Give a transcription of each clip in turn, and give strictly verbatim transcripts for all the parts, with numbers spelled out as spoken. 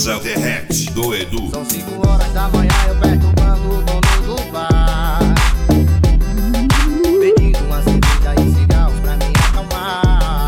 Dança Derrete do Edu. São cinco horas da manhã, eu perturbando o dono do bar, pedindo uma cerveja e cigarros pra me acalmar.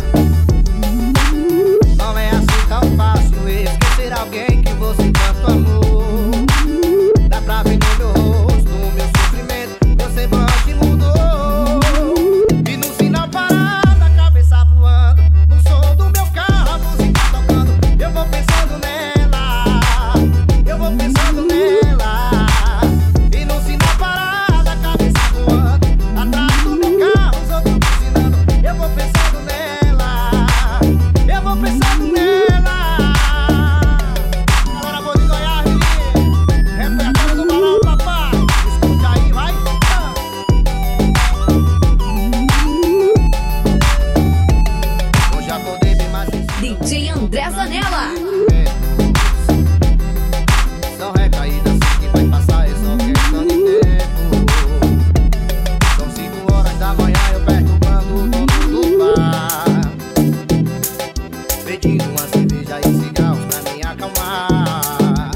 Não é assim tão fácil esquecer alguém que você tanto amou. Dá pra ver no meu rosto, no meu sofrimento, meu semblante mudou. E no sinal parado, a cabeça voando, no som do meu carro, a música tocando. Eu vou pensando nela, eu vou pensando nela. E no sinal parado, a cabeça voando, atrás do meu carro, os outros buzinando. Eu vou pensando nela, eu vou pensando nela. Agora vou de Goiás, repertório do balão, papá. Escuta aí, vai. Hoje acordei bem mais D J André Zanella. São recaídas assim que vai passar, é só questão de tempo. São cinco horas da manhã, eu perturbando o dono do bar, pedindo uma cerveja e cigarros pra me acalmar.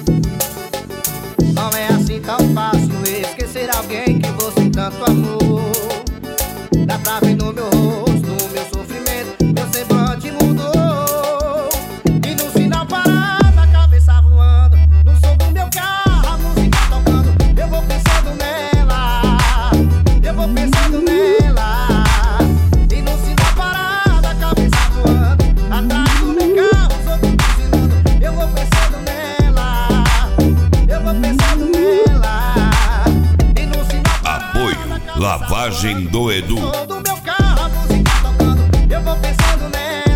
Não é assim tão fácil esquecer alguém que você tanto amou. Dá pra ver no meu rosto, no meu sofrimento, meu semblante mudou. E no sinal parado, a cabeça voando, no som do meu carro, a música tocando. Eu vou pensando nela, eu vou pensando nela. E no sinal parado, a cabeça voando, atrás do meu carro, os outros buzinando. Eu vou pensando nela, eu vou pensando nela. E no sinal parado, Apoio Lavagem do Edu. som do meu carro, a música tocando. Eu vou pensando nela.